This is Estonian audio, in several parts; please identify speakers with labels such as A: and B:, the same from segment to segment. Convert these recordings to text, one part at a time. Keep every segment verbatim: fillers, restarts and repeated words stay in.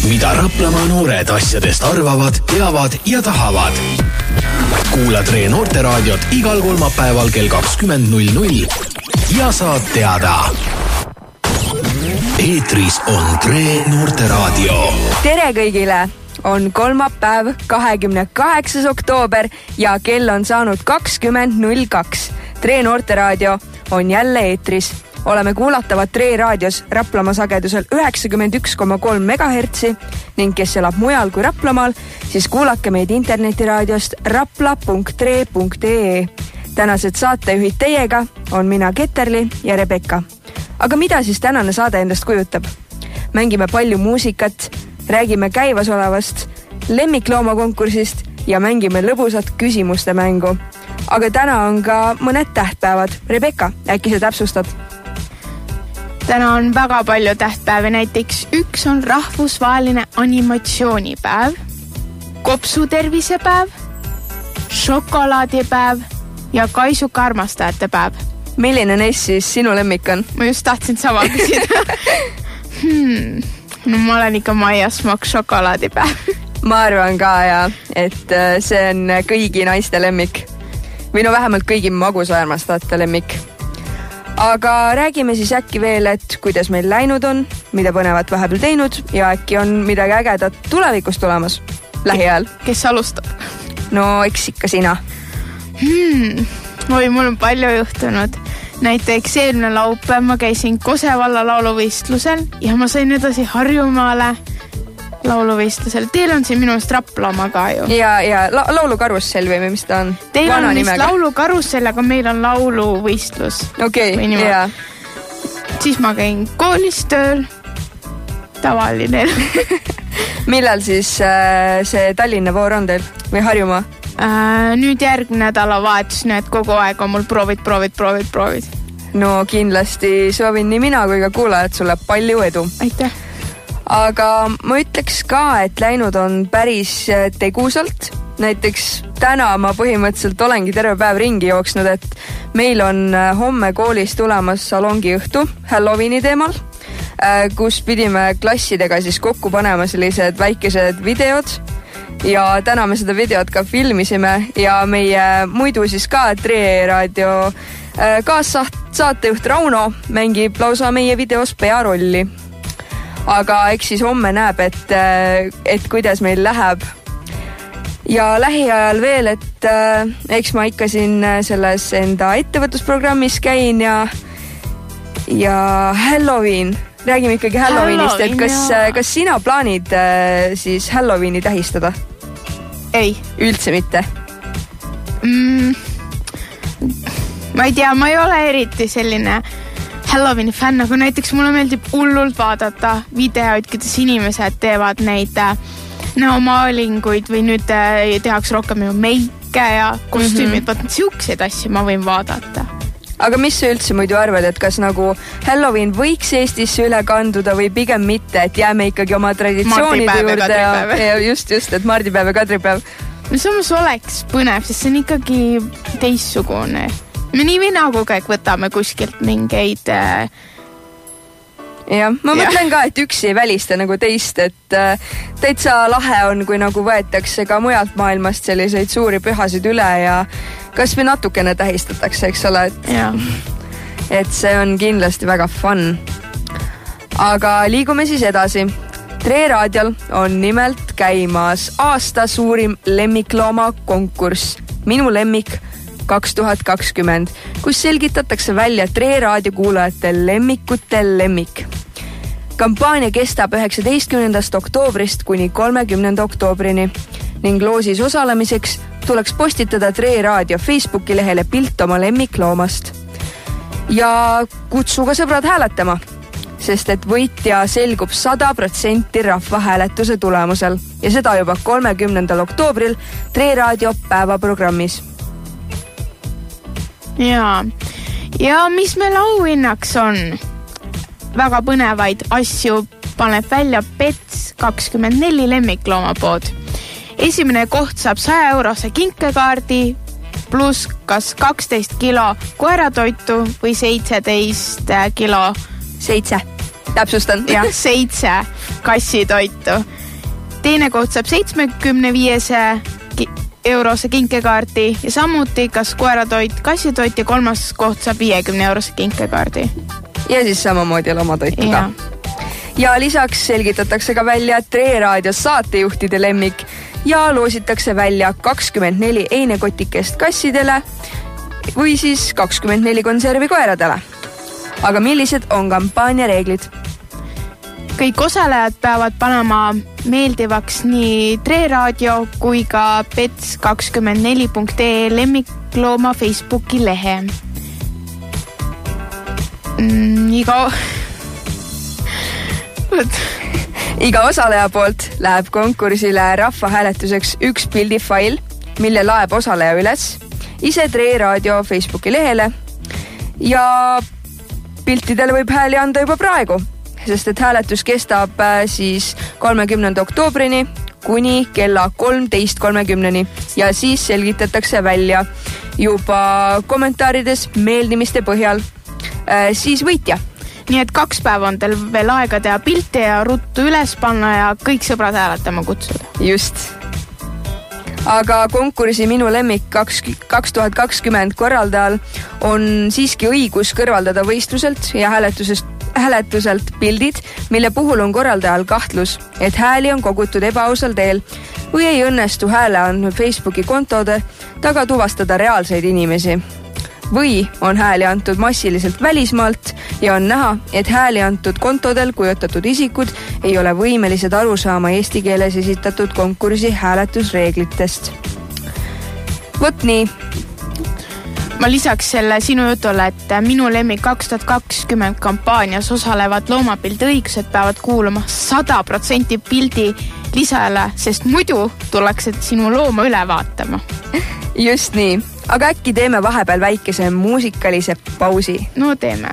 A: mida Raplamaa noored asjadest arvavad, teavad ja tahavad. Kuula Tre Noorteraadiot igal kolmapäeval kell kakskümmend null null ja saad teada. Eetris on Tre Noorteraadio.
B: Tere kõigile! On kolmapäev, kahekümne kaheksas oktoober ja kell on saanud kakskümmend null kaks. Tre Noorteraadio on jälle eetris. Oleme kuulatavad Tre raadios Raplamaa sagedusel üheksakümmend üks koma kolm megahertsi ning kes elab mujal kui Raplamaal, siis kuulake meid internetiraadiost rapla punkt tre punkt ee. Tänased saatejuhid teiega on mina Keterli ja Rebecca. Aga mida siis tänane saade endast kujutab? Mängime palju muusikat, räägime käivasolevast lemmikloomakonkursist ja mängime lõbusat küsimuste mängu. Aga täna on ka mõned tähtpäevad. Rebecca, äkki sa täpsustad?
C: Täna on väga palju tähtpäevi, näiteks üks on rahvusvaheline animatsioonipäev, kopsutervisepäev, šokolaadipäev ja kaisuka armastajate päev.
B: Milline neist siis sinu lemmik on?
C: Ma just tahtsin sama küsida. hmm. No ma olen ikka Maia Smok šokolaadipäev.
B: Ma arvan ka, ja, et see on kõigi naiste lemmik. Või no vähemalt kõigi magusa armastajate lemmik. Aga räägime siis äkki veel, et kuidas meil läinud on, mida põnevat vahepeal teinud ja äkki on midagi ägedat tulevikus tulemas lähiajal.
C: Kes alustab?
B: No eks ikka sina.
C: Hmm. Oi, mul on palju juhtunud. Näiteks eelmine laupäev ma käisin Kose valla lauluvõistlusel ja ma sain edasi Harjumaale lauluvõistlusel. Teil on siin minu Raplamaa ka ju.
B: Ja, ja la- laulukarussell või mis ta on?
C: Teil Vana on vist laulukarussell, aga meil on lauluvõistlus.
B: Okei, okay, jaa.
C: Siis ma käin koolis tööl. Tavaline.
B: Millal siis äh, see Tallinna voor on teil või Harjumaa?
C: Äh, nüüd järgmine nädala vahetus, nii et kogu aeg on mul proovid, proovid, proovid, proovid.
B: No kindlasti soovin nii mina kui ka kuulajad sulle palju edu.
C: Aitäh.
B: Aga ma ütleks ka, et läinud on päris tegusalt. Näiteks täna ma põhimõtteliselt olengi terve päev ringi jooksnud, et meil on homme koolis tulemas salongi õhtu Halloweeni teemal, kus pidime klassidega siis kokku panema sellised väikesed videod. Ja täna me seda videot ka filmisime ja meie muidu siis ka Tre raadio kaassaatejuht Rauno mängib lausa meie videos pearolli. Aga eks siis homme näeb, et, et kuidas meil läheb. Ja lähiajal veel, et eks ma ikka siin selles enda ettevõtlusprogrammis käin ja, ja Halloween. Räägime ikkagi Halloweenist, Halloween, et kas, kas sina plaanid siis Halloweeni tähistada?
C: Ei.
B: Üldse mitte?
C: Mm, ma ei tea, ma ei ole eriti selline Halloweeni fänn, aga näiteks mulle meeldib hullult vaadata videoid, kuidas inimesed teevad neid näomaalinguid või nüüd tehakse rohkem ju meike ja kostüümid, mm-hmm. Vaat siukseid asju ma võin vaadata.
B: Aga mis sa üldse muidu arvad, et kas nagu Halloween võiks Eestisse üle kanduda või pigem mitte, et jääme ikkagi oma traditsioonide juurde ja, ja just, just, et mardipäev ja kadripäev?
C: No samas oleks põnev, sest see on ikkagi teissugune. Me nii või nagu kõik võtame kuskilt mingeid... Äh...
B: jah, ma ja. mõtlen ka, et üks ei välista nagu teist, et äh, täitsa lahe on, kui nagu võetakse ka mujalt maailmast selliseid suuri pühasid üle ja kas või natukene tähistatakse, eks ole, et, et see on kindlasti väga fun. Aga liigume siis edasi. Tre raadiol on nimelt käimas aasta suurim lemmiklooma konkurss Minu lemmik kaks tuhat kakskümmend, kus selgitatakse välja Tre raadio kuulajate lemmikute lemmik. Kampaania kestab üheksateistkümnendast oktoobrist kuni kolmekümnenda oktoobrini ning loosis osalemiseks tuleks postitada Tre raadio Facebooki lehele pilt oma lemmikloomast. Ja kutsu ka sõbrad hääletama, sest et võitja selgub sada protsenti rahvahääletuse tulemusel ja seda juba kolmekümnendal oktoobril Tre raadio päevaprogrammis.
C: Ja, ja mis meil auhinnaks on? Väga põnevaid asju paneb välja Pets kakskümmend neli lemmikloomapood. Esimene koht saab saja eurose kinkekaardi pluss kas kaksteist kilo koeratoitu või seitseteist kilo
B: seitse. Täpsustan.
C: Jah, seitse kassitoitu. teine koht saab seitsmekümne viiese eurose kinkekaardi ja samuti kas koeratoit, kassitoit ja kolmas koht saab viiekümne eurose kinkekaardi.
B: Ja siis samamoodi lomatoitu ka. Ja lisaks selgitatakse ka välja Tre Raadio saatejuhtide lemmik ja loositakse välja kakskümmend neli einekotikest kassidele või siis kakskümmend neli konservi koeradele. Aga millised on kampaania reeglid?
C: Kõik osalejad peavad panema meeldivaks nii Tre Raadio kui ka pets kakskümmend neli punkt ee lemmiklooma Facebooki lehe. Mm, iga...
B: iga osaleja poolt läheb konkursile rahvahääletuseks üks pildifail, mille laeb osaleja üles, ise Tre Raadio Facebooki lehele ja piltidele võib hääli anda juba praegu, sest et hääletus kestab siis kolmekümnenda oktoobrini kuni kella kolmteist kolmekümneni ja siis selgitatakse välja juba kommentaarides meeldimiste põhjal siis võitja.
C: Nii et kaks päeva on teil veel aega teha pilte ja ruttu üles panna ja kõik sõbrad hääletama kutsuda.
B: Just. Aga konkursi Minu lemmik kaks tuhat kakskümmend korraldajal on siiski õigus kõrvaldada võistluselt ja hääletusest, hääletuselt pildid, mille puhul on korraldajal kahtlus, et hääli on kogutud ebaausal teel või ei õnnestu hääle andnud Facebooki kontode taga tuvastada reaalseid inimesi. Või on hääli antud massiliselt välismaalt ja on näha, et hääli antud kontodel kujutatud isikud ei ole võimelised aru saama eesti keeles esitatud konkursi hääletusreeglitest. Vot nii.
C: Ma lisaks selle sinu jutule, et Minu lemmik kaks tuhat kakskümmend kampaanias osalevad loomapildi õigused peavad kuulama sada protsenti pildi lisale, sest muidu tullakse sinu looma üle vaatama.
B: Just nii. Aga äkki teeme vahepeal väikese muusikalise pausi?
C: No teeme.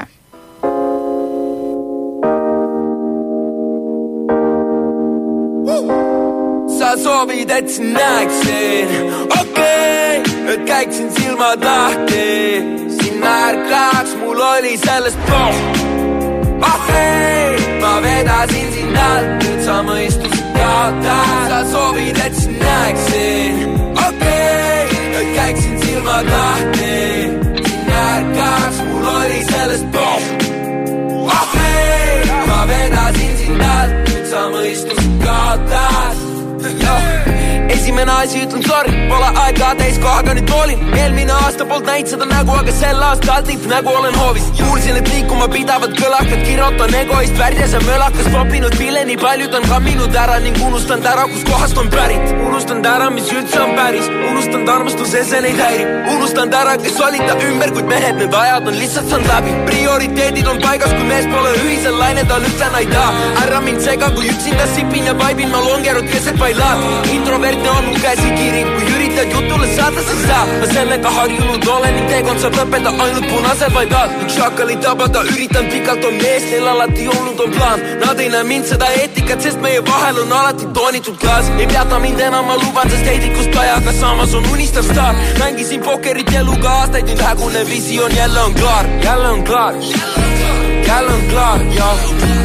D: Sa soovid, et siin näeksin okei, okay, et käiksin silmad lahti siin märkaks, mul oli sellest poh ah hei, ma vedasin siin alt, nüüd sa mõistused kaotad. Sa soovid, et siin näeksin okei okay, et käiksin silmad lahti siin märkaks, mul oli sellest poh ah hei, ma vedasin siin alt, nüüd sa mõistused kaotad. Esimene asi ütlen sorry, pole aega täis kohaga nüüd toolin. Eelmine aasta poolt näid seda nägu, aga sel aastal tipp nägu olen hoovis. Kuulsin, et liikuma pidavad kõlakad, kirotan egoist värdjas ja mölakas popinud pille. Nii paljud on kamminud ära ning unustanud ära, kus kohast on pärit. Unustanud ära, mis üldse on päris. Unustanud armastuse, see neid häirib. Unustanud ära, kes olid ta ümber, kuid mehed need ajad on lihtsalt saanud läbi. Prioriteedid on paigas, kui mees pole ühisel lained, on ütlen aida. Ära mind sega, kui üksinda sipin ja vaibin, ma longerud keset bailad. Introvertne on mu käsikiri, kui üritad jutule saada, siis saa. Ma sellega harjunud olen ning teekond saab lõpeda ainult punasel vaibad. Üks šakali tabada, üritan pikalt on mees, neil alati olnud on plaan. Nad ei näe mind seda eetikat, sest meie vahel on alati toonitud klaas. Ei peata mind enam, ma luban, sest heidikust ajaga samas on unistav staar. Mängisin pokerit eluga aastaid, nüüd hägune visioon jälle on klaar. Jälle on klaar, jälle on klaar, jah.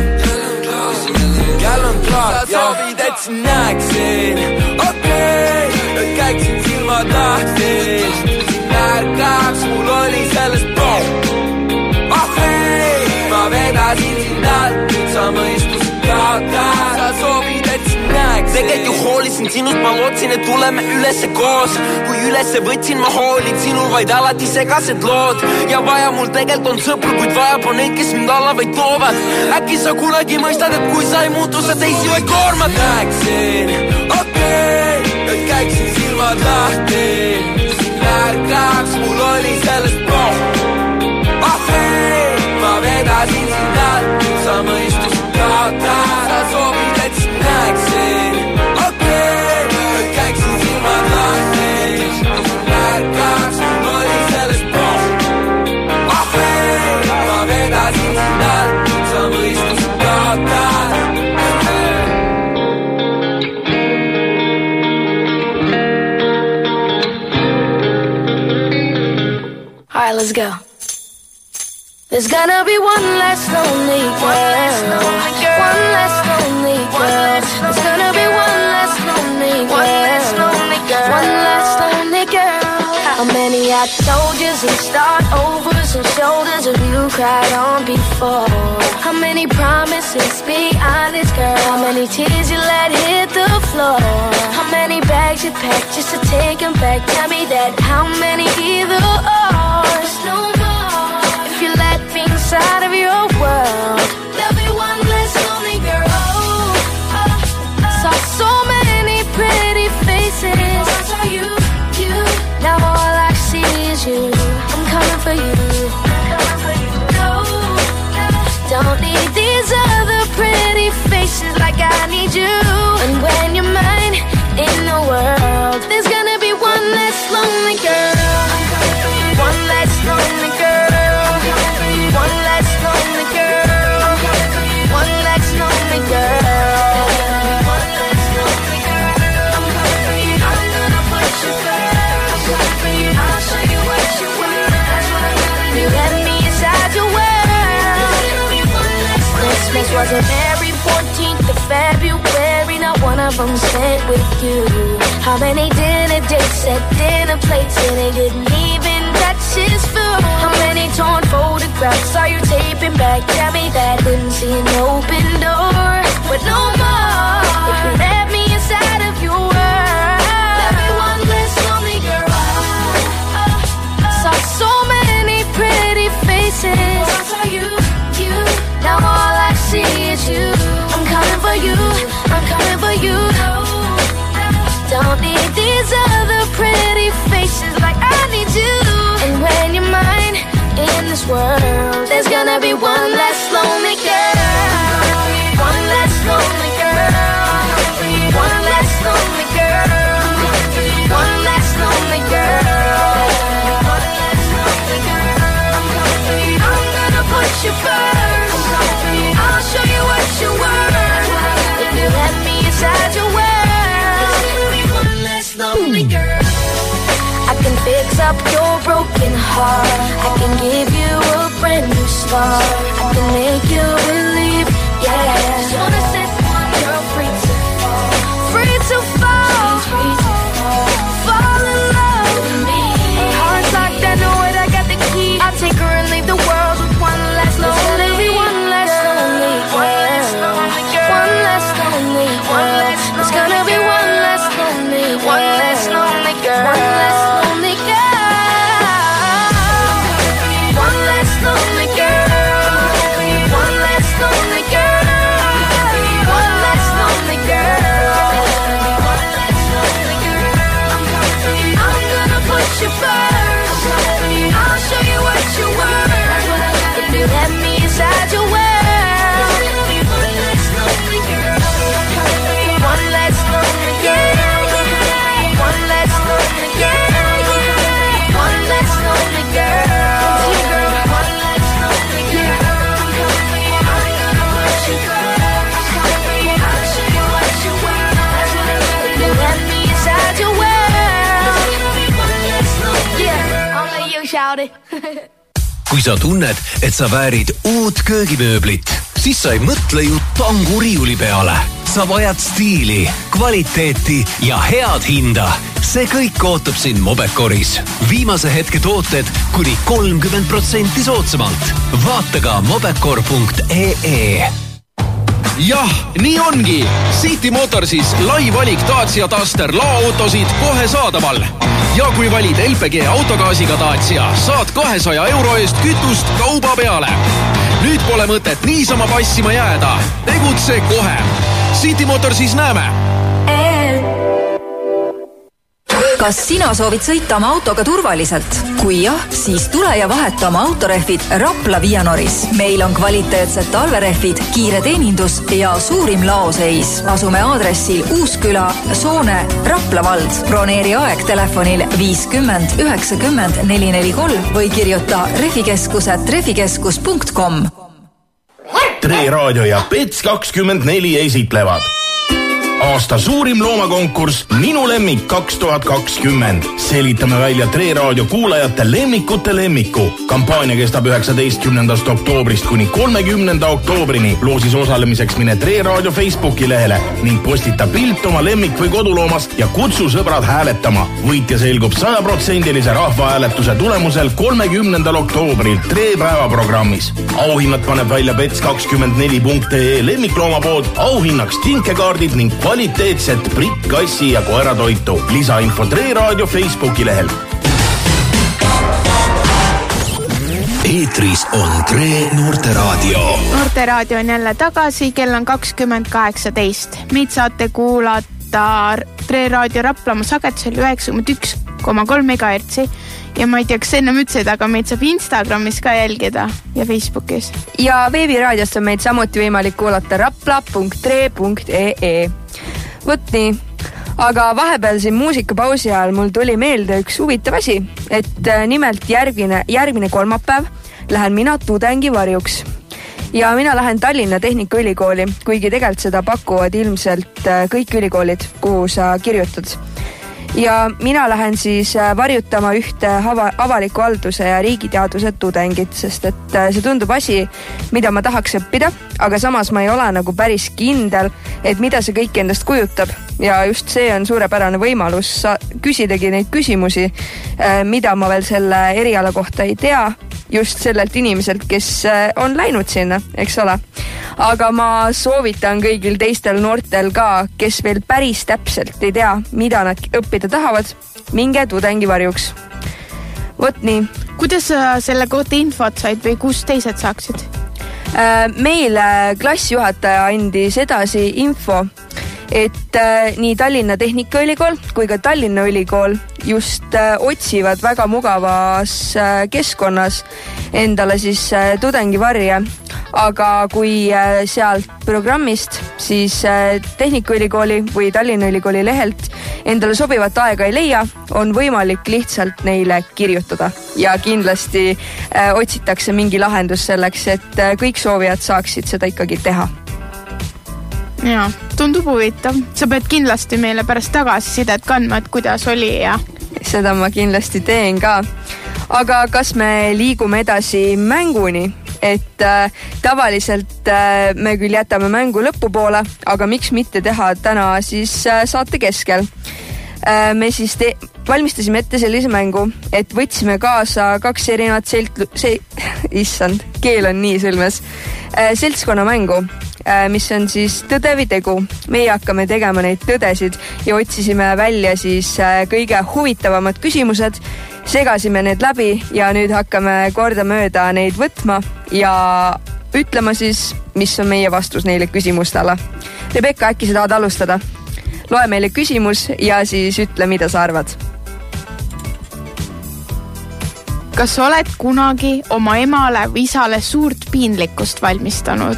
D: Jälle on klaar, sa soovid, et siin näeksin okei, okay, et käiksin silmad lahti siin märkaks, mul oli sellest poh ah hei, ma vedasin siin alt, nüüd sa mõistused kaotad. Sa soovid, et siin näeksin tegelikult ju hoolisin sinust, ma lootsin, et tuleme ülesse koos. Kui ülesse võtsin, ma hoolid sinul vaid alati segased lood. Ja vaja mul tegelikult on sõpru, kuid vajab on neid, kes mind alla vaid toovad. Äkki sa kunagi mõistad, et kui sa ei muutu, sa teisi vaid koormad. Näeksin okei, okay, et käiksin silmad lahti siin märkaks, mul oli sellest poh ah hei, ma vedasin siin alt, nüüd sa mõistused kaotad. Sa soovid, et siin näeksin okei, okay, et käiksin silmad lahti siin märkaks, mul oli sellest poh ah hei, ma vedasin siin alt, nüüd sa mõistused kaotad.
E: Alright, let's go. There's gonna be one less lonely girl. One less lonely girl. There's gonna be one less got soldiers and start overs and shoulders of you cried on before. How many promises, be honest girl? How many tears you let hit the floor? How many bags you packed just to take them back? Tell me that. How many either or? No more. If you let me inside of your world, there'll be one less lonely girl. Oh, oh, oh. Saw so many pretty faces. Saw you, you. Now all I see is you. I'm coming for you. I'm coming for you. No, no. Don't need these other pretty faces like I need you. And when you're mine in the world, there's gonna be one less lonely girl. One less lonely girl. One less lonely girl. One less lonely girl. One less lonely girl. I'm gonna put you first. I'll show you what you want. You let me inside your world. Christmas wasn't every fourteenth of February. Not one of them spent with you. How many dinner dates at dinner plates and they didn't even touch his food? How many torn photographs are you taping back? Tell me that. Couldn't see an open door, but no more. If you let me inside of your world, there'll be one less lonely girl. Saw so many pretty faces. Saw you, you. Now all I see is you. I'm coming for you. I'm coming for you. Don't need these other pretty faces like I need you. And when you're mine in this world, there's gonna be one less lonely girl. One less lonely girl. One less lonely girl. One less lonely girl. One less lonely girl. I'm gonna put you first. I'll show you what you're worth. If you let me inside your world, lonely girl. I can fix up your broken heart. I can give you a brand new start. I can make you believe, yeah. Just wanna set one girl free to fall. Free to fall. Free to fall. Fall in love with me. Heart's locked, I know it, I got the key. I'll take her and leave the world with one less lonely. One less lonely. One less lonely girl. One less lonely. One less. It's gonna be one less lonely. One less lonely girl. One less lonely girl. One less lonely girl. One less lonely girl. One less lonely girl. One less lonely girl. I'm gonna put you first. I'll show you what you're worth. If you let me inside your world, one less lonely girl. One less lonely girl. One less lonely girl. One less lonely girl. One less lonely girl. I'm gonna put you first. I'll show you what you want. If you let me inside your world, one less lonely girl. Only you shout it.
A: Kui sa tunned, et sa väärid uut köögimööblit, siis sa ei mõtle ju Tangu riiuli peale. Sa vajad stiili, kvaliteeti ja head hinda. See kõik ootab sind Mobecoris. Viimase hetke tooted kuni kolmkümmend protsenti soodsamalt. Vaata ka mobecor punkt ee.
F: Jah, nii ongi. City Motorsis lai valik Dacia Duster laoautosid kohe saadaval. Ja kui valid L P G autogaasiga Dacia, saad kahesaja euro eest kütust kauba peale. Nüüd pole mõtet niisama passima jääda. Tegutse kohe. City Motorsis näeme.
G: Kas sina soovid sõita oma autoga turvaliselt? Kui jah, siis tule ja vaheta oma autorehvid Rapla Vianoris. Meil on kvaliteetsed talverehvid, kiire teenindus ja suurim laoseis. Asume aadressil Uusküla, Soone, Rapla vald. Broneeri aeg telefonil viiskümmend üheksakümmend neli neli kolm või kirjuta refikeskuset refikeskus punkt com.
H: Tre Raadio ja Pets kakskümmend neli esitlevad Aasta suurim loomakonkurss Minu lemmik kaks tuhat kakskümmend. Selitame välja Tre Raadio kuulajate lemmikute lemmiku. Kampaania kestab üheksateistkümnendast oktoobrist kuni kolmekümnenda oktoobrini. Loosis osalemiseks mine Tre Raadio Facebooki lehele ning postita pilt oma lemmik või koduloomast ja kutsu sõbrad hääletama. Võitja selgub sada protsenti rahvahääletuse tulemusel kolmekümnendal oktoobril Tre päevaprogrammis. Auhinnad paneb välja pets kakskümmend neli punkt ee lemmikloomapood. Auhinnaks tinkekaardid ning kvaliteetset britt, kassi ja koeratoitu. Lisainfo Tre Raadio Facebooki lehel.
A: Eetris on Tre Noorteraadio.
C: Noorteraadio on jälle tagasi, kell on kakskümmend kaheksateist. Meid saate kuulata Tre Raadio Raplamaa sagedusel üheksakümmend üks koma kolm megahertsi ja ma ei tea, kas ennem ütlesid, aga meid saab Instagramis ka jälgida ja Facebookis.
B: Ja veebiraadiost on meid samuti võimalik kuulata rapla punkt tre punkt ee. Võt nii, aga vahepeal siin muusikapausi ajal mul tuli meelde üks huvitav asi, et nimelt järgmine, järgmine kolmapäev lähen mina tudengivarjuks. Ja mina lähen Tallinna Tehnikaülikooli, kuigi tegelikult seda pakuvad ilmselt kõik ülikoolid, kuhu sa kirjutad. Ja mina lähen siis varjutama ühte avaliku halduse ja riigiteaduse tudengit, sest et see tundub asi, mida ma tahaks õppida, aga samas ma ei ole nagu päris kindel, et mida see kõik endast kujutab. Ja just see on suurepärane võimalus küsidagi neid küsimusi, mida ma veel selle eriala kohta ei tea, just sellelt inimeselt, kes on läinud sinna, eks ole. Aga ma soovitan kõigil teistel noortel ka, kes veel päris täpselt ei tea, mida nad õppida tahavad, minge tudengivarjuks. Võt nii.
C: Kuidas sa selle kohta infot said või kus teised saaksid?
B: Meile klassijuhataja andis edasi info, et nii Tallinna Tehnikaülikool kui ka Tallinna Ülikool just otsivad väga mugavas keskkonnas endale siis tudengivarje, aga kui sealt programmist siis Tehnikaülikooli või Tallinna Ülikooli lehelt endale sobivat aega ei leia, on võimalik lihtsalt neile kirjutada ja kindlasti otsitakse mingi lahendus selleks, et kõik soovijad saaksid seda ikkagi teha.
C: Ja, tundub huvitav. Sa pead kindlasti meile pärast tagasisidet kandma, et kuidas oli ja...
B: Seda ma kindlasti teen ka. Aga kas me liigume edasi mänguni? Et äh, tavaliselt äh, me küll jätame mängu lõpupoole, aga miks mitte teha täna siis äh, saate keskel? Äh, me siis te- valmistasime ette sellise mängu, et võtsime kaasa kaks erinevat selt- se- issand, keel on nii sõlmes, äh, seltskonna mängu, äh, mis on siis tõde või tegu. Meie hakkame tegema neid tõdesid ja otsisime välja siis äh, kõige huvitavamad küsimused, segasime need läbi ja nüüd hakkame kordamööda neid võtma ja ütlema siis, mis on meie vastus neile küsimustele. Rebecca, äkki sa tahad alustada? Loe meile küsimus ja siis ütle, mida sa arvad.
C: Kas oled kunagi oma emale või isale suurt piinlikkust valmistanud?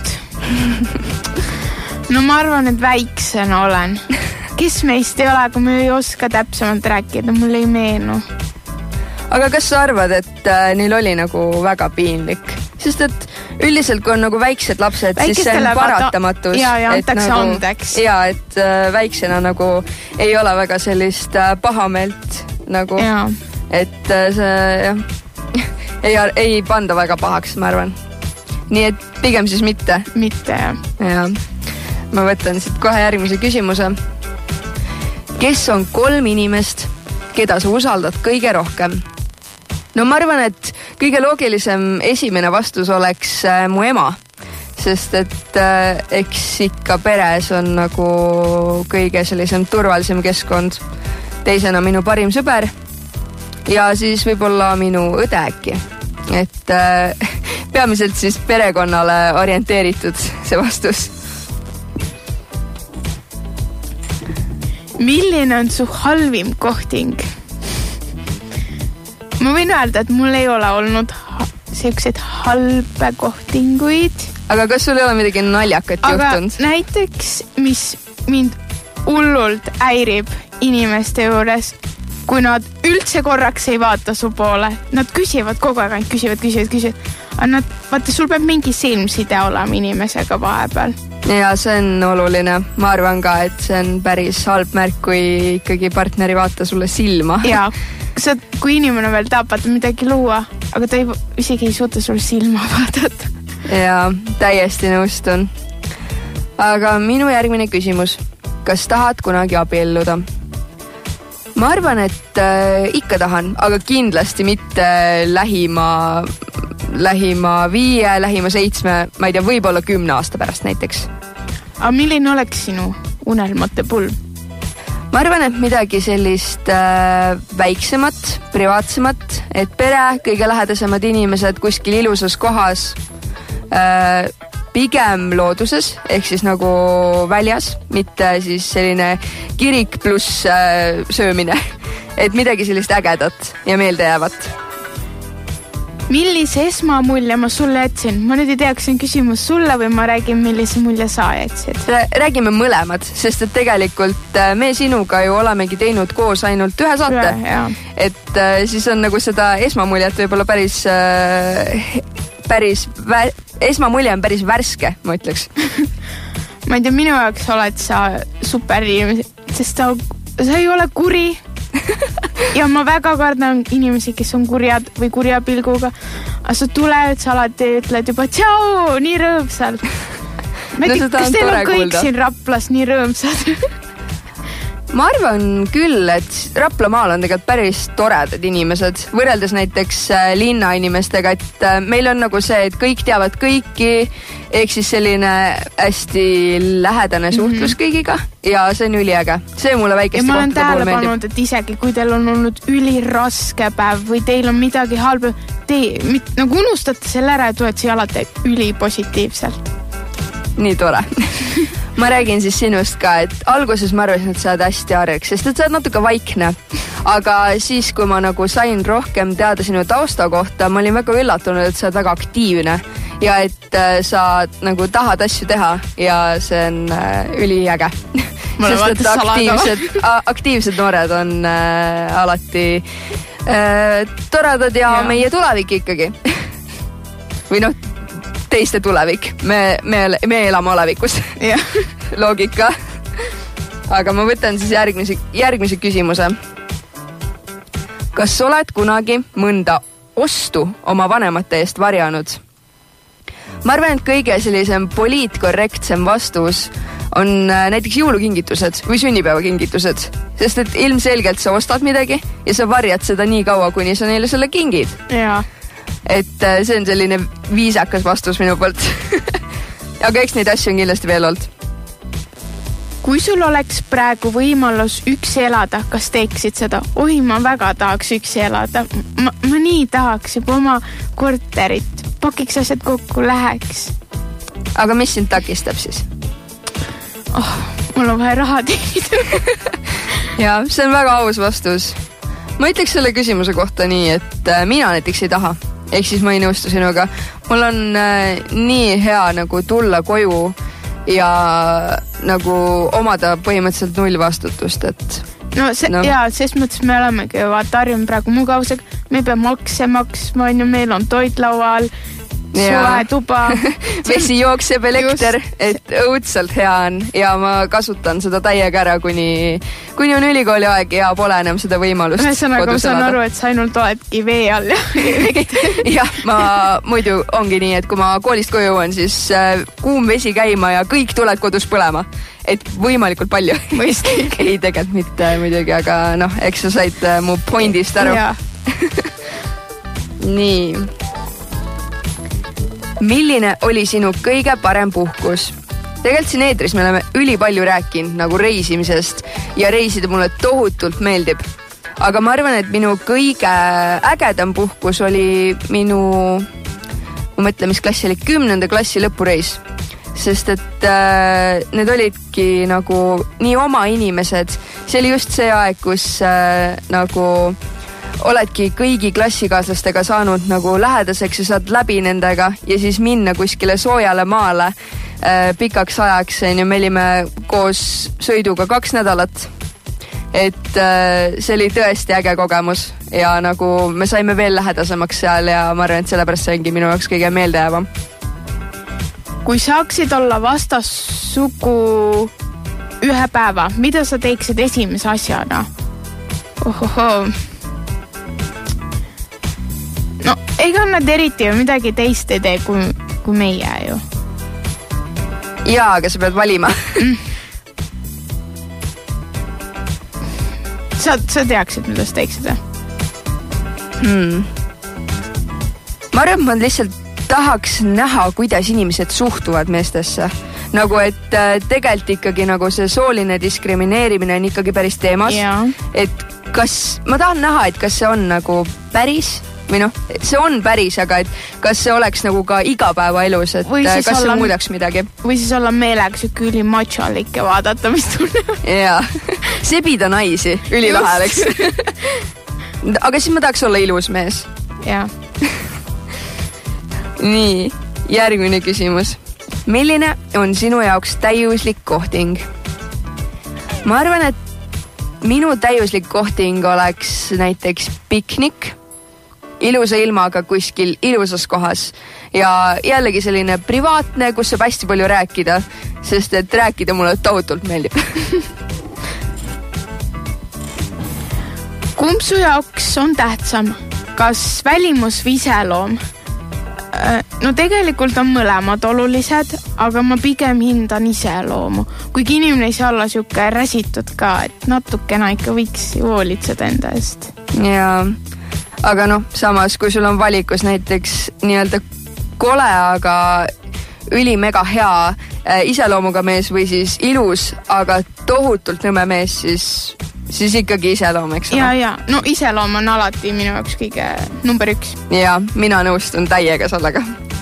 C: No ma arvan, et väiksena olen. Kes meist ei ole, kui me ei oska täpsemalt rääkida, mul ei meenu.
B: Aga kas sa arvad, et äh, neil oli nagu väga piinlik? Sest et üldiselt, kui on nagu väiksed lapsed,
C: Väikestele
B: siis see on paratamatus.
C: Ja, ja antakse nagu, andeks.
B: Ja, et äh, väiksena nagu ei ole väga sellist äh, pahameelt nagu, ja. Et äh, see jah, ei, ei panda väga pahaks, ma arvan. Nii et pigem siis mitte.
C: Mitte, jah.
B: Ja. Ma võtan siit kohe järgmise küsimuse. Kes on kolm inimest, keda sa usaldad kõige rohkem? No ma arvan, et kõige loogilisem esimene vastus oleks äh, mu ema, sest et äh, eks ikka peres on nagu kõige sellisem turvalisem keskkond. Teisena minu parim sõber ja siis võib-olla minu õde äkki. Et äh, peamiselt siis perekonnale orienteeritud see vastus.
C: Milline on su halvim kohting? Ma võin öelda, et mul ei ole olnud ha- sellised halbe kohtinguid.
B: Aga kas sul ei ole midagi naljakat
C: Aga
B: juhtunud?
C: Aga näiteks, mis mind hullult häirib inimeste juures, kui nad üldse korraks ei vaata su poole. Nad küsivad kogu aeg, küsivad, küsivad, küsivad. Aga nad, vaata, sul peab mingi silmside olema inimesega vahepeal.
B: ja see on oluline. Ma arvan ka, et see on päris halb märk, kui ikkagi partneri vaata sulle silma.
C: Jaa, sa, kui inimene veel tahab midagi luua, aga ta ei, isegi ei suuda sulle silma vaadata.
B: Jaa, täiesti nõustun. Aga minu järgmine küsimus. Kas tahad kunagi abielluda? Ma arvan, et äh, ikka tahan, aga kindlasti mitte lähima, lähima viie, lähima seitsme, ma ei tea, võib-olla kümne aasta pärast näiteks.
C: Aga milline oleks sinu unelmate pulm?
B: Ma arvan, et midagi sellist äh, väiksemat, privaatsemat, et pere, kõige lähedasemad inimesed kuskil ilusas kohas, äh, pigem looduses, ehk siis nagu väljas, mitte siis selline kirik pluss äh, söömine. Et midagi sellist ägedat ja meeldejäävat.
C: Millise esmamulje ma sulle jätsin? Ma nüüd ei tea, kas see on küsimus sulle või ma räägin, millise mulje sa jätsid?
B: Räägime mõlemad, sest et tegelikult me sinuga ju olemegi teinud koos ainult ühe saate.
C: Ja,
B: et äh, siis on nagu seda esmamuljet võib-olla päris... Äh, päris, vä- esmamulje on päris värske, ma ütleks.
C: Ma ei tea, minu jaoks oled sa super inimesi, sest sa, sa ei ole kuri. Ja ma väga kardan inimesi, kes on kurjad või kurja pilguga. Aga sa tuled, sa alati ütled juba tšau, nii rõõmsalt. Ma ei tea, kas teil on kõik kuulda siin Raplas nii rõõmsad?
B: Ma arvan küll, et Raplamaal on tegelikult päris toredad inimesed, võrreldes näiteks linna inimestega, et meil on nagu see, et kõik teavad kõiki, ehk siis selline hästi lähedane suhtlus mm-hmm. kõigiga ja see on üliäge. See mulle väikeste kohtade puhul meeldib. Ja ma olen tähele pannud, et isegi kui teil on olnud üliraske päev või teil on midagi halba, te mit, nagu unustate selle ära ja tuled siia alati ülipositiivselt. Nii tore. Ma räägin siis sinust ka, et alguses ma arvasin, et sa oled hästi arg, sest et sa oled natuke vaikne. Aga siis, kui ma nagu sain rohkem teada sinu tausta kohta, ma olin väga üllatunud, et sa oled väga aktiivne ja et sa nagu tahad asju teha ja see on äh, üliäge. Sest et aktiivsed, aktiivsed noored on äh, alati äh, toredad ja, ja meie tulevik ikkagi. Või noh, teiste tulevik. Me, me, me elame olevikus.
C: Yeah.
B: Loogika. Aga ma võtan siis järgmise, järgmise küsimuse. Kas oled kunagi mõnda ostu oma vanemate eest varjanud? Ma arvan, et kõige sellisem poliitkorrektsem vastus on näiteks jõulukingitused või sünnipäevakingitused. Sest et ilmselgelt sa ostad midagi ja sa varjad seda nii kaua, kuni sa neile selle kingid.
C: Jaa.
B: Et see on selline viisakas vastus minu poolt. Aga eks neid asju on kindlasti veel olnud.
C: Kui sul oleks praegu võimalus üksi elada, kas teeksid seda? Oi, ma väga tahaks üksi elada. Ma, ma nii tahaks juba oma korterit. Pakiks asjad kokku, läheks.
B: Aga mis sind takistab siis?
C: Oh, mul on vaja raha teenida.
B: Ja, see on väga aus vastus. Ma ütleks selle küsimuse kohta nii, et mina näiteks ei taha. Ehk siis ma ei nõustu sinuga. Mul on äh, nii hea nagu tulla koju ja nagu omada põhimõtteliselt null vastutust, et...
C: No, see, no. Jaa, ses mõttes me olemegi vaata harjum praegu mugavusega. Me ei pea makse maksma, on ju, meil on toit laual, suve tuba.
B: Vesi jookseb, elekter, just, et õudselt hea on ja ma kasutan seda täiega ära, kuni, kuni on ülikooli aeg ja pole enam seda võimalust.
C: Ühesõnaga, ma saan aru, et sa ainult oledki vee all.
B: Jah, ma muidu ongi nii, et kui ma koolist koju jõuan, siis kuum vesi käima ja kõik tuled kodus põlema. Et võimalikult palju. Ei tegelikult mitte muidugi, aga noh, eks sa said mu pointist aru. Nii. Milline oli sinu kõige parem puhkus? Tegelikult siin eetris me oleme üli palju rääkinud nagu reisimisest ja reisida mulle tohutult meeldib. Aga ma arvan, et minu kõige ägedam puhkus oli minu, ma mõtlen, mis klassi oli, kümnenda klassi lõpureis. Sest et äh, need olidki nagu nii oma inimesed. See oli just see aeg, kus äh, nagu... oledki kõigi klassikaaslastega saanud nagu lähedaseks ja saad läbi nendega ja siis minna kuskile soojale maale äh, pikaks ajaks. Ja me olime koos sõiduga kaks nädalat. Et äh, see oli tõesti äge kogemus ja nagu me saime veel lähedasemaks seal ja ma arvan, et sellepärast see ongi minu jaoks kõige meeldejäävam.
C: kui saaksid olla vastassugu ühe päeva, mida sa teeksid esimese asjana? Ohoho. No, ega nad eriti ju midagi teist ei tee kui, kui meie ju.
B: Jaa, aga sa pead valima.
C: mm. Sa, sa teaksid, mida sa teeksid?
B: Hmm. Ma arvan, ma lihtsalt tahaks näha, kuidas inimesed suhtuvad meestesse. Nagu, et äh, tegelikult ikkagi nagu see sooline diskrimineerimine on ikkagi päris teemas.
C: Ja.
B: Et kas, ma tahan näha, et kas see on nagu päris või noh, see on päris, aga et kas see oleks nagu ka igapäevaelus, et kas see olla, muudaks midagi.
C: Või siis olla meelega siuke üli macholik ja vaadata, mis tunnevad.
B: Jaa, sebida naisi, ülilahe oleks. Aga siis ma tahaks olla ilus mees.
C: Jaa.
B: Nii, järgmine küsimus. Milline on sinu jaoks täiuslik kohting? Ma arvan, et minu täiuslik kohting oleks näiteks piknik, ilusa ilmaga kuskil ilusas kohas ja jällegi selline privaatne, kus saab hästi palju rääkida, sest et rääkida mulle tohutult meeldib.
C: Kumb su jaoks on tähtsam? Kas välimus või iseloom? No tegelikult on mõlemad olulised, aga ma pigem hindan iseloomu. Kuigi inimene ei saa olla siuke räsitud ka, et natukena ikka võiks hoolitseda enda eest.
B: Jaa, aga noh, samas kui sul on valikus näiteks nii-öelda kole, aga üli mega hea äh, iseloomuga mees või siis ilus, aga tohutult nõme mees, siis, siis ikkagi iseloom, eks ole?
C: Ja, ja, no iseloom on alati minu jaoks kõige number üks.
B: Ja, mina nõustun täiega sellega.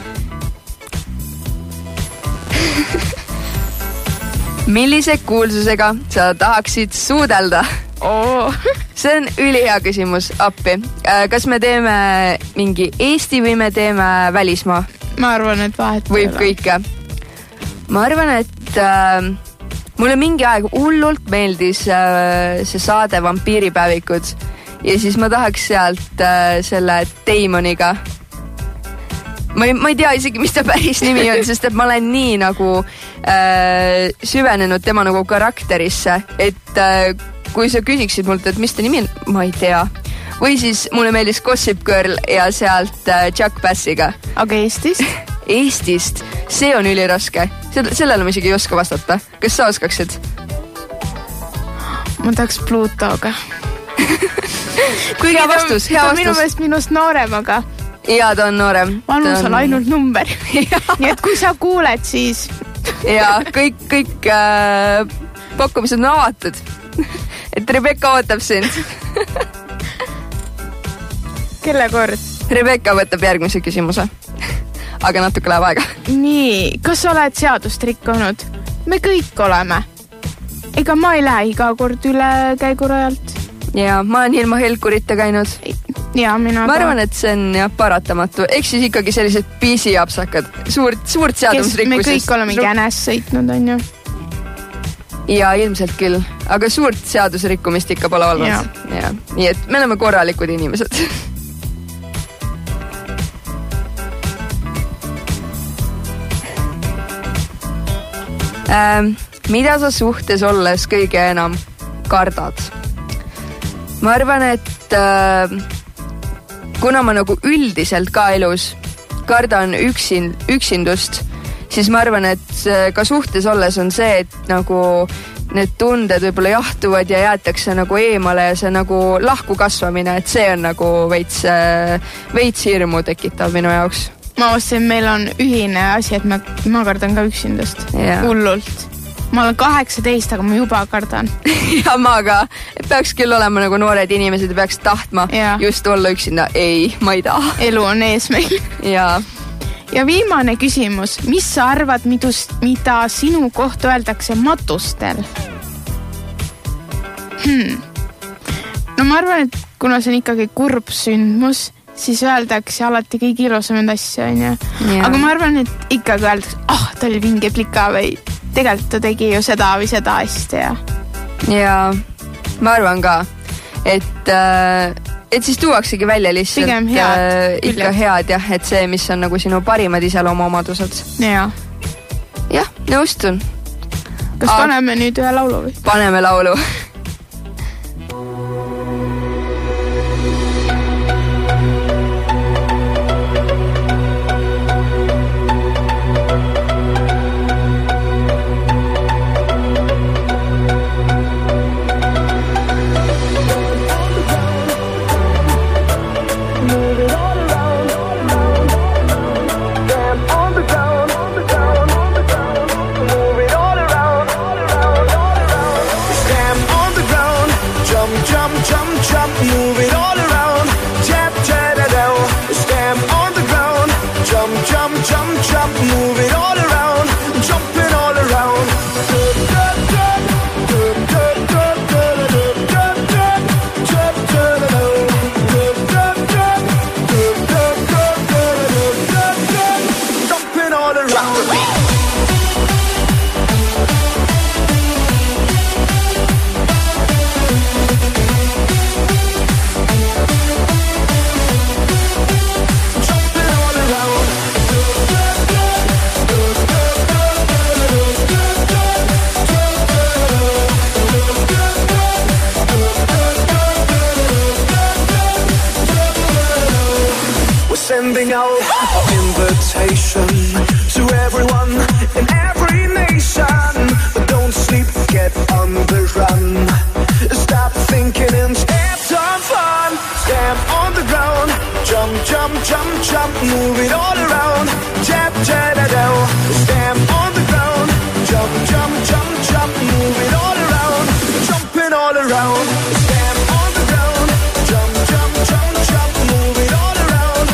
B: Millise kuulsusega sa tahaksid suudelda?
C: Oh.
B: See on ülihea küsimus, appi. Kas me teeme mingi Eesti või me teeme välismaa?
C: Ma arvan, et vahet
B: võib kõike. Ma arvan, et äh, mulle mingi aeg hullult meeldis äh, see saade Vampiiripäevikud ja siis ma tahaks sealt äh, selle Damoniga. Ma ei, ma ei tea isegi, mis ta päris nimi on, sest et ma olen nii nagu äh, süvenenud tema nagu karakterisse, et äh, kui sa küsiksid mult, et mis ta nimi on, ma ei tea. Või siis mulle meeldis Gossip Girl ja sealt äh, Jack Bassiga.
C: Aga Eestist?
B: Eestist? See on üliraske. Sellele ma isegi ei oska vastata. Kas sa oskaksid?
C: Ma tahaks Plutoga.
B: Hea vastus, hea vastus.
C: Minu meelest minust noorem, aga...
B: Jaa, ta on noorem.
C: Vanus on ainult number. Nii et kui sa kuuled, siis...
B: Jaa, kõik, kõik äh, pakkumised on avatud. Et Rebecca ootab sind.
C: Kelle kord?
B: Rebecca võtab järgmise küsimuse. Aga natuke läheb aega.
C: Nii, kas sa oled seadust rikkunud? Me kõik oleme. Ega ma ei lähe iga kord üle käigurajalt.
B: Jaa, ma olen ilma helkurite käinud.
C: Ja, mina
B: ma arvan, et see on jah, paratamatu. Eks siis ikkagi sellised piisiapsakad. Suurt, suurt seadusrikkusest.
C: Me kõik oleme känes sõitnud, on ju.
B: Ja ilmselt küll. Aga suurt seadusrikkumist ikka pole olnud. Ja. Ja. Nii et me oleme korralikud inimesed. Ähm, mida sa suhtes olles kõige enam kardad? Ma arvan, et äh, kuna ma nagu üldiselt ka elus kardan üksin, üksindust, siis ma arvan, et ka suhtes olles on see, et nagu need tunded võib-olla jahtuvad ja jäetakse nagu eemale ja see nagu lahku kasvamine, et see on nagu veits, veits hirmu tekitav minu jaoks.
C: Ma vastasin, meil on ühine asi, et ma, ma kardan ka üksindust. Hullult. Ma olen kaheksateist, aga ma juba kardan.
B: Ja ma ka. Peaks küll olema nagu noored inimesed ja peaks tahtma ja. Just olla üksinda. Ei, ma ei taha.
C: Elu on ees meil.
B: Ja.
C: Ja viimane küsimus. Mis sa arvad, midust, mida sinu kohta öeldakse matustel? Hmm. No ma arvan, et kuna see on ikkagi kurb sündmus, siis öeldakse alati kõige ilusamaid asju, on ju. Aga ma arvan, et ikkagi öeldakse, ah, oh, ta oli vinge plika või tegelikult ta tegi ju seda või seda hästi. Ja,
B: ja ma arvan ka, et, et siis tuuaksegi välja lihtsalt
C: head,
B: ikka head, jah, et see, mis on nagu sinu parimad iseloomuomadused.
C: Ja.
B: jah, nõustun.
C: Kas A- paneme nüüd ühe laulu või?
B: Paneme laulu.
I: Sending out our invitation to everyone in every nation. But don't sleep, get on the run. Stop thinking instead have fun. Stand on the ground, jump, jump, jump, jump, move it all around. Jab, jab, da, da. Stand on the ground, jump, jump, jump, jump, move it all around. Jumping all around. Stand on the ground, jump, jump, jump, jump, move it all around.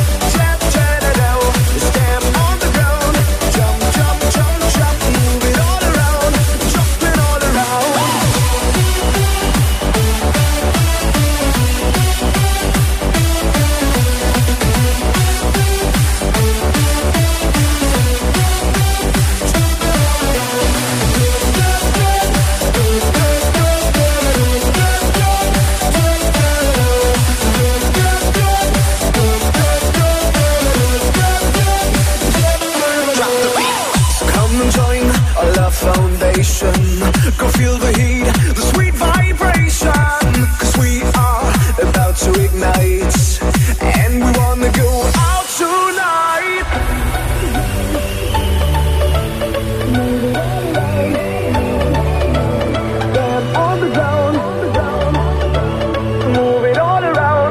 I: Foundation, go feel the heat, the sweet vibration, cause we are about to ignite, and we wanna go out tonight. Stand on the ground, move it all around.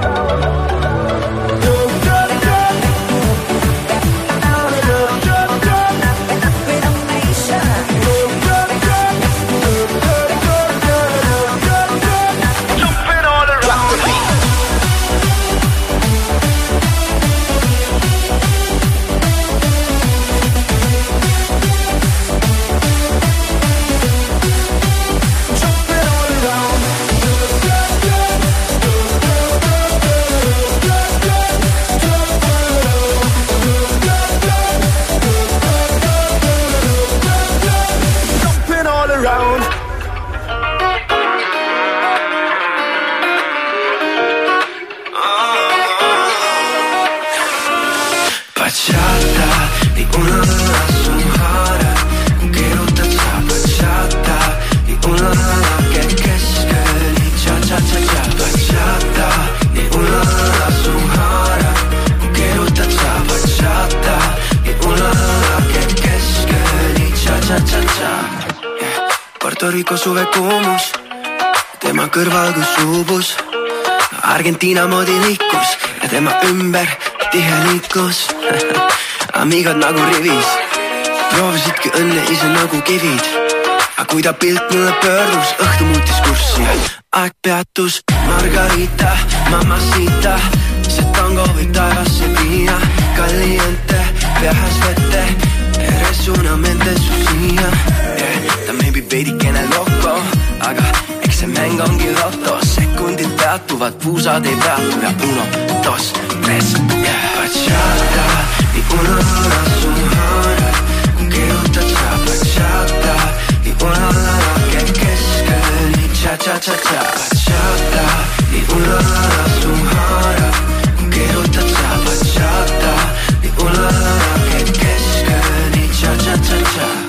I: Puerto Rico suve kuumus, tema kõrval kui suubus. Argentiina moodi liikus ja tema ümber tihe liiklus. Amigad nagu rivis, proovisidki õnne ise nagu kivid. Aga kui ta pilt mulle pöördus, õhtu muutis kurssi. Aeg peatus, Margarita, mamacita. See tango võib taevasse viia. Caliente, viajas vete, eres una mente sucia. Ta maybe veidikene loko, aga eks see mäng ongi loto. Sekundid peatuvad, puusad ei peatu ja uno, dos, tres, yeah. Bachata, ni una hora su hora. Kun kirutad sa bachata, ni una hora käib keskel, ni cha-cha-cha-cha. Bachata, ni una hora su hora. Kun kirutad sa bachata, ni una hora käib keskel, ni cha-cha-cha-cha.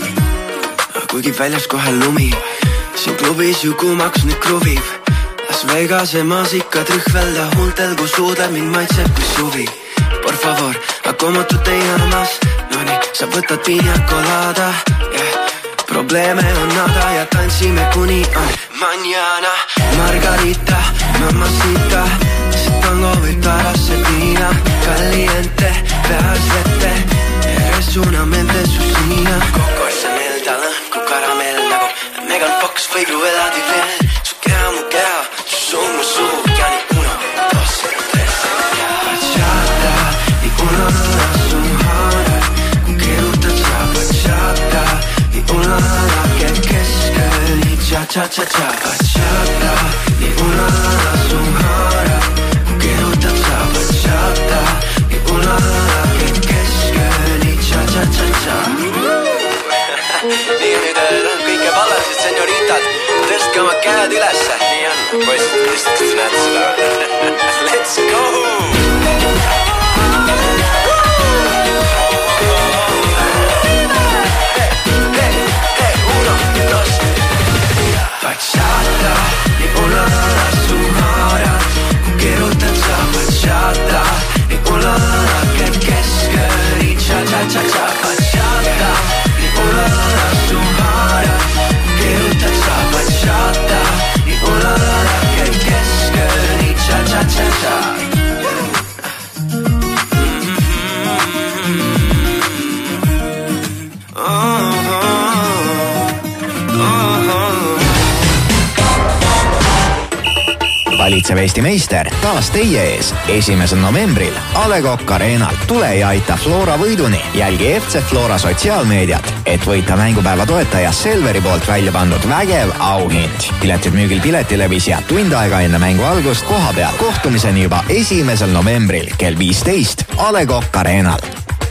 I: väljas kohe lumi. Siin klubis ju kuumaks nüüd kruvib. Las Vegase maasikad rühvelda huultel, kui suudleb mind maitseb kui suvi. Por favor, a como tu te llamas? No nii, sa võtad piña colada, yeah. Probleeme on nada ja tantsime kuni on mañana. Margarita, mamacita, see tango võib tarasse viina. Caliente, peas vette, eres una mente susina. Koko esse melda lõhku karamell nagu Megan Fox või Cruella de Vil. Su keha mu keha, su suu mu suu ja nii uno, dos, tres. Bachata, nii ulala su haarad, kun keerutad sa bachata. Nii ulala käib keskel, nii cha-cha-cha-cha. Bachata, nii ulala su haarad, kun keerutad sa bachata. Nii ulala käib keskel, nii cha-cha-cha-cha. Nii nüüd on kõige vallased senioritad. Tõstke oma käed ülesse. Nii on, poiss, lihtsalt näed seda. Let's go! Bachata, nii ulala su haarad, kun keerutad sa bachata. Nii ulala käib keskel, nii cha-cha-cha-cha. Bachata, nii ulala su haarad, kun keerutad sa bachata. Nii ulala käib keskel, nii cha-cha-cha-cha.
J: Valitsev Eesti meister taas teie ees esimesel novembril A Le Coq Arenal. Tule ja aita Flora võiduni. Jälgi F C Flora sotsiaalmeediat, et võita mängupäeva toetaja Selveri poolt välja pandud vägev auhind. Piletid müügil Piletilevis ja tund aega enne mängu algust koha peal. Kohtumiseni juba esimesel novembril kell viisteist A Le Coq Arenal.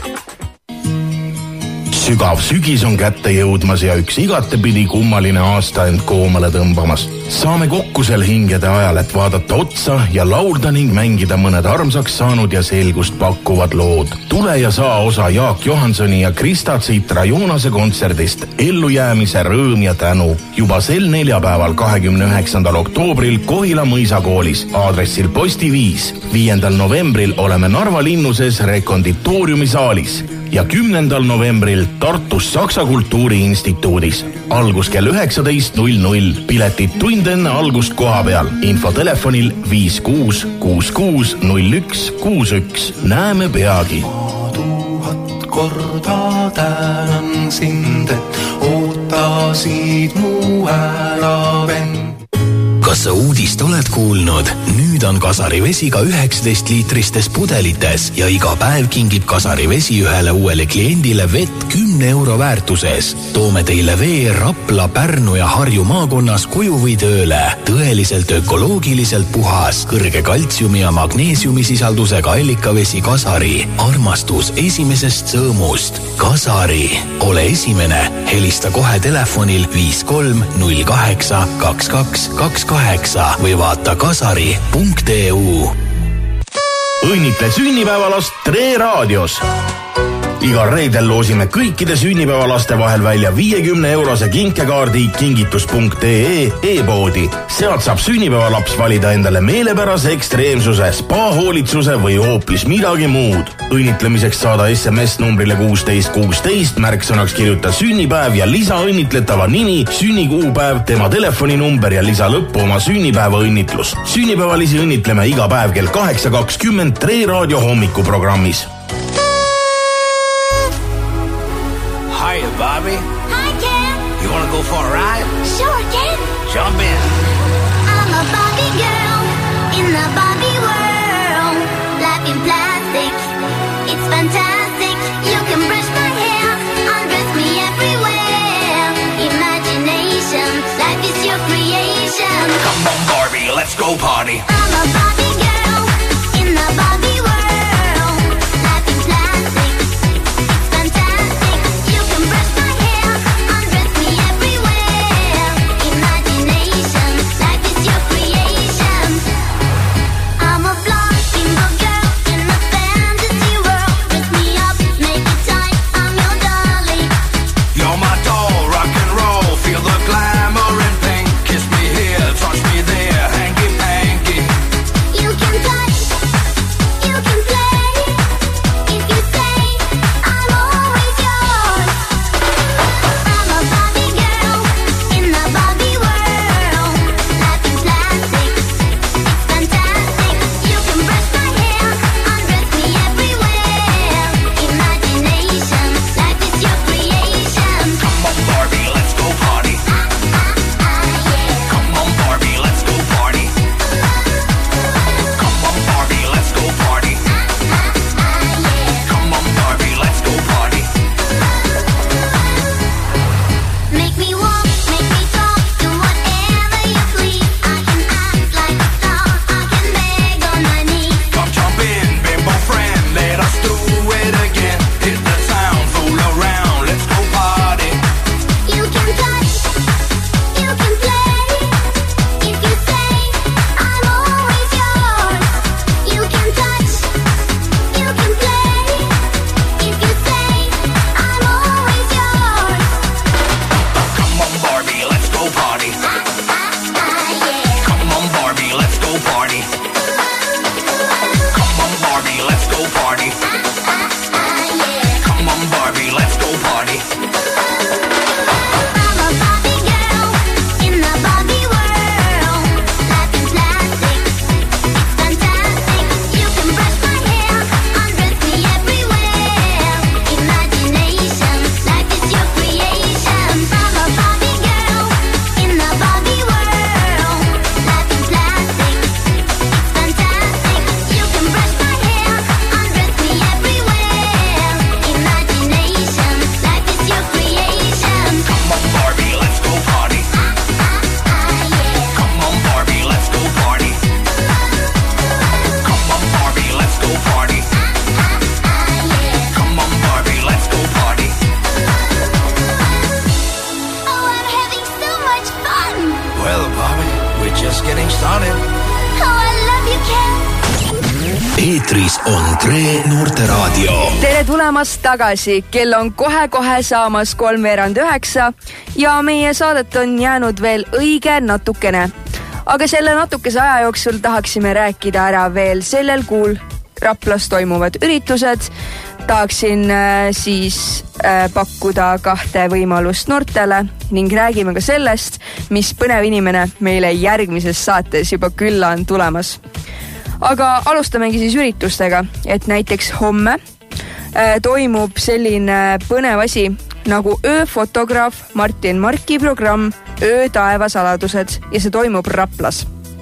H: Sügav sügis on kätte jõudmas ja üks igatepidi kummaline aasta end koomale tõmbamas. Saame kokku sel hingede ajal, et vaadata otsa ja laulda ning mängida mõned armsaks saanud ja selgust pakkuvad lood. Tule ja saa osa Jaak Johansoni ja Krista Citra Joonase kontserdist Ellujäämise rõõm ja tänu. Juba sel neljapäeval kahekümne üheksandal oktoobril Kohila mõisakoolis aadressil Posti viis. Viiendal novembril oleme Narva linnuses Rekonditooriumi saalis ja kümnendal novembril Tartus Saksa Kultuuriinstituudis. Algus kell üheksateist null null. Piletid tund enne algust koha peal. Info telefonil viis kuus kuus kuus null üks kuus üks. Näeme peagi.
K: Tuhat korda tänan sind, et ootasid mu ära vend.
A: Kas sa uudist oled kuulnud? Nüüd on Kasari vesi ka üheksateist liitristes pudelites ja iga päev kingib Kasari vesi ühele uuele kliendile vett kümne euro väärtuses. Toome teile vee Rapla, Pärnu ja Harju maakonnas koju või tööle. Tõeliselt ökoloogiliselt puhas, kõrge kaltsiumi ja magneesiumi sisaldusega allikavesi Kasari. Armastus esimesest sõõmust. Kasari. Ole esimene. Helista kohe telefonil viis kolm null kaheksa kaks kaks kaks kaheksa või vaata kasari punkt e u.
H: Õnnitle sünnipäevalast Tre raadios. Igal reedel loosime kõikide sünnipäevalaste vahel välja viiekümne eurose kinkekaardi kingitus punkt e e-poodi. Sealt saab sünnipäevalaps valida endale meelepärase ekstreemsuse, spa-hoolitsuse või hoopis midagi muud. Õnnitlemiseks saada S M S numbrile kuusteist kuusteist, märksõnaks kirjuta sünnipäev ja lisa õnnitletava nimi, sünnikuupäev, tema telefoninumber ja lisa lõppu oma sünnipäeva õnnitlus. Sünnipäevalisi õnnitleme iga päev kell kaheksa kakskümmend Tre raadio hommikuprogrammis.
L: Hi, Bobby.
M: Hi, Ken.
L: You want to go for a ride?
M: Sure, Ken.
L: Jump in.
M: I'm a Barbie girl in the Barbie world. Life in plastic, it's fantastic. You can brush my hair, undress me everywhere. Imagination, life is your creation.
L: Come on, Barbie, let's go party.
M: I'm a Barbie girl in the Barbie world. Life in plastic, it's fantastic. You can brush my hair, undress me everywhere. Imagination, life is your creation. I'm a blonde single girl in a fantasy world. Dress me up, make it tight, I'm your dolly.
L: You're my doll, rock and roll, We're just getting started.
M: Oh, I love you, Ken.
A: Eetris on Tre Noorteraadio.
B: Tere tulemast tagasi, kell on kohe-kohe saamas kolmveerand üheksa ja meie saadet on jäänud veel õige natukene. Aga selle natukese aja jooksul tahaksime rääkida ära veel sellel kuul Raplas toimuvad üritused. Tahaksin äh, siis äh, pakkuda kahte võimalust noortele ning räägime ka sellest, mis põnev inimene meile järgmises saates juba külla on tulemas. Aga alustamegi siis üritustega, et näiteks homme äh, toimub selline põnev asi nagu ööfotograaf Martin Marki programm Öö taevasaladused ja see toimub Raplas.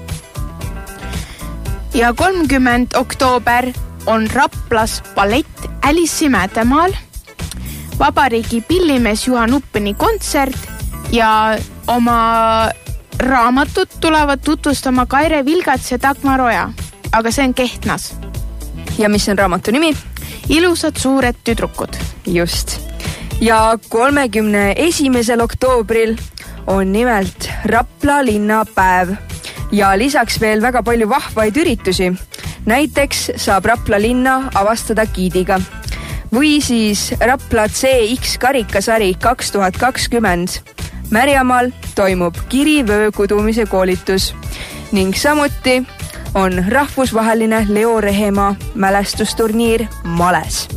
C: Ja kolmkümmend oktoober on Raplas ballett Alice'i Mädemaal, vabariigi pillimees Juhan Uppeni kontsert ja oma raamatut tulevad tutvustama Kaire Vilgats ja Dagmar Oja, aga see on Kehtnas.
B: Ja mis on raamatu nimi?
C: Ilusad suured tüdrukud.
B: Just. Ja kolmekümne esimesel oktoobril on nimelt Rapla linnapäev ja lisaks veel väga palju vahvaid üritusi. Näiteks saab Rapla linna avastada giidiga või siis Rapla C X karikasari kaks tuhat kakskümmend. Märjamaal toimub kirivöö kudumise koolitus ning samuti on rahvusvaheline Leo Rehemaa mälestusturniir Males.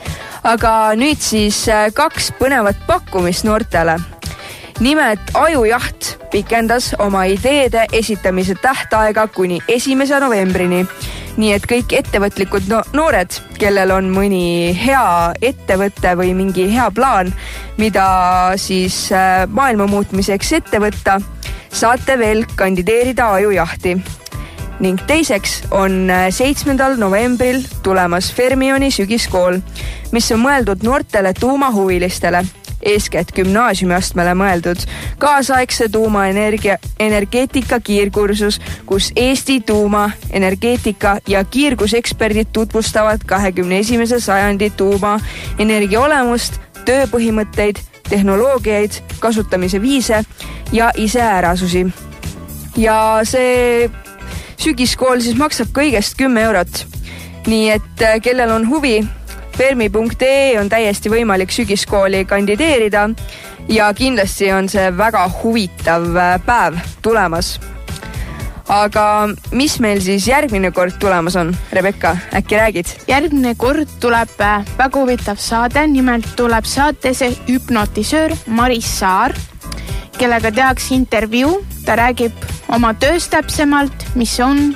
B: Aga nüüd siis kaks põnevat pakkumist noortele. Nimelt Ajujaht pikendas oma ideede esitamise tähtaega kuni esimese novembrini. Nii et kõik ettevõtlikud no- noored, kellel on mõni hea ettevõtte või mingi hea plaan, mida siis maailma muutmiseks ette võtta, saate veel kandideerida Ajujahti. Ning teiseks on seitsmendal novembril tulemas Fermioni sügiskool, mis on mõeldud noortele tuumahuvilistele, eeskätt gümnaasiumiastmele mõeldud kaasaegse tuumaenergia energeetika kiirkursus, kus Eesti tuuma, energeetika ja kiirguseksperdid tutvustavad kahekümne esimese sajandi tuumaenergia olemust, tööpõhimõtteid, tehnoloogiaid, kasutamise viise ja iseärasusi. Ja see sügiskool siis maksab kõigest kümme eurot. Nii et kellel on huvi, fermi punkt ee on täiesti võimalik sügiskooli kandideerida ja kindlasti on see väga huvitav päev tulemas. Aga mis meil siis järgmine kord tulemas on? Rebecca, äkki räägid?
C: Järgmine kord tuleb väga huvitav saade, nimelt tuleb saatesse hüpnotisöör Maris Saar, kellega tehakse intervjuu. Ta räägib oma tööst täpsemalt, mis on.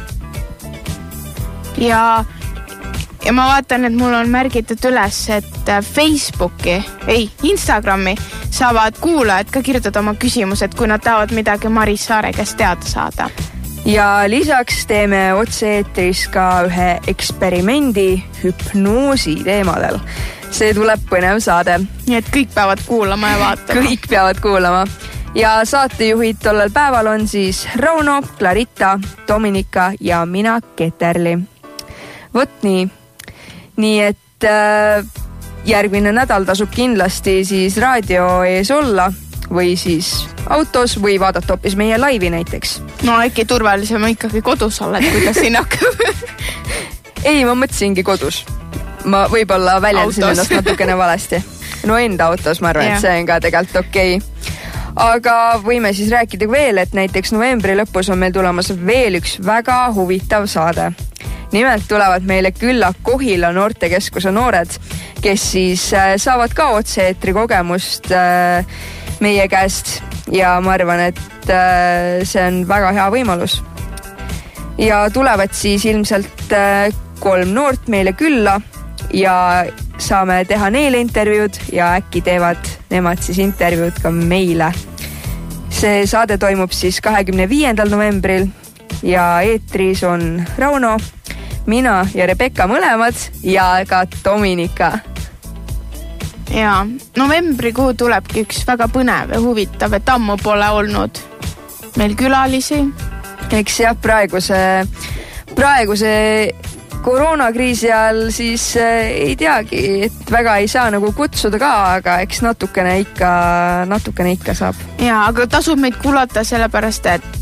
C: Ja, ja ma vaatan, et mul on märgitud üles, et Facebooki, ei, Instagrami saavad kuulajad ka kirjutada oma küsimused, kui nad tahavad midagi Maris Saare käest teada saada.
B: Ja lisaks teeme otse-eetris ka ühe eksperimendi hüpnoosi teemadel. See tuleb põnev saade.
C: Nii et kõik peavad kuulama ja vaatama.
B: Kõik peavad kuulama. Ja saatejuhid tollel päeval on siis Rauno, Clarita, Dominika ja mina Keterli. Vot nii. Nii et äh, järgmine nädal tasub kindlasti siis raadio ees olla või siis autos või vaadata hoopis meie laivi näiteks.
C: No äkki turvalisem ikkagi kodus oled, kuidas siin hakkab.
B: Ei, ma mõtlesingi kodus. Ma võib-olla väljendasin ennast natukene valesti. No enda autos ma arvan, yeah. Et see on ka tegelikult okei. Aga võime siis rääkida veel, et näiteks novembri lõpus on meil tulemas veel üks väga huvitav saade. Nimelt tulevad meile külla Kohila noortekeskuse noored, kes siis saavad ka otse-eetri kogemust meie käest ja ma arvan, et see on väga hea võimalus. Ja tulevad siis ilmselt kolm noort meile külla ja saame teha neile intervjuud ja äkki teevad nemad siis intervjuud ka meile. See saade toimub siis kahekümne viiendal novembril ja eetris on Rauno, mina ja Rebecca mõlemad ja ka Dominika.
C: Ja novembrikuu tulebki üks väga põnev ja huvitav, et ammu pole olnud meil külalisi.
B: Eks jah, praeguse, praeguse koroonakriisi all siis ei teagi, et väga ei saa nagu kutsuda ka, aga eks natukene ikka, natukene ikka saab.
C: Ja, aga tasub meid kuulata sellepärast, et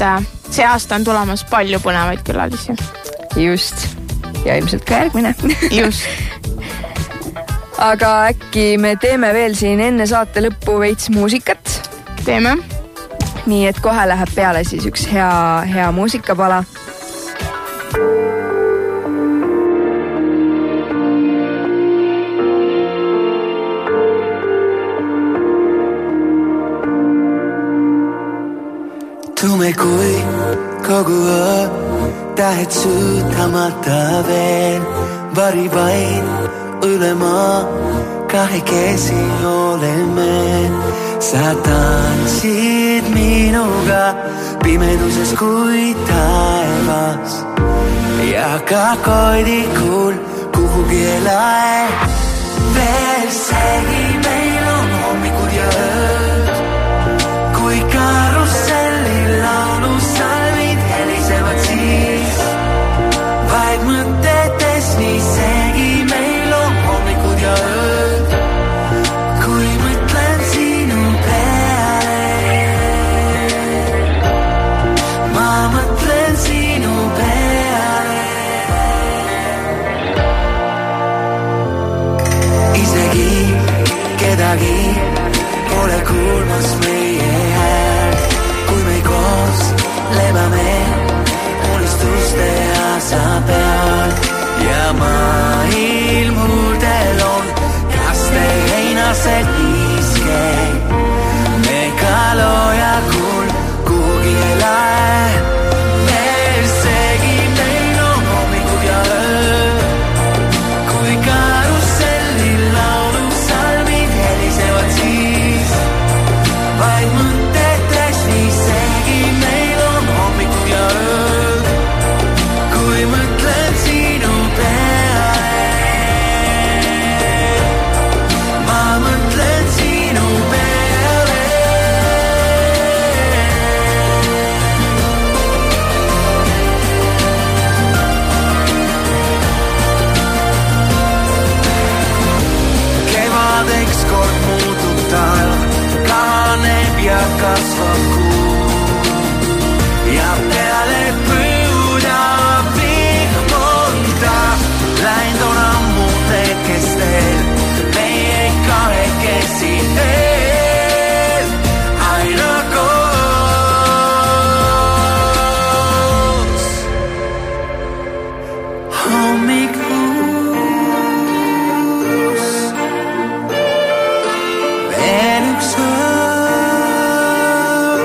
C: see aasta on tulemas palju põnevaid külalisi.
B: Just. Ja ilmselt ka järgmine.
C: Just.
B: Aga äkki me teeme veel siin enne saate lõppu veits muusikat?
C: Teeme.
B: Nii, et kohe läheb peale siis üks hea, hea muusikapala.
I: Tume kui kogu öö, tähed süütamata veel, vari vaid üle maa, kahekesi oleme. Sa tantsid minuga pimeduses kui taevas ja ka koidikul kuhugi ei lae. Veel segi meil on hommikud ja ööd, kui karussellil laulu salmid helisevad siis. Vaid mõtetes nii segi meil on hommikud ja ööd, kui mõtlen sinu peale. Ma mõtlen sinu peale. Isegi kedagi pole kuulmas meie hääl, kui me koos lebame unistuste asa peal. Ja maailm huudel on, kas te heinased niiske, me kaloja kuul kuhugi ei lae. Veel segi meil on hommikud ja öö, kui karussellil laulu salmid helisevad siis. Vaid mõtetes nii segi meil on hommikud ja öö, kui mõtlen sinu peale. Ma mõtlen sinu peale. Kevadeks kord muutub talv, kahaneb ja kasvab kuu. Ja peale püüda vihm on ta, läind on ammu tekestel, meie kahekesi veel, aina koos. Hommikuus veel üks öö,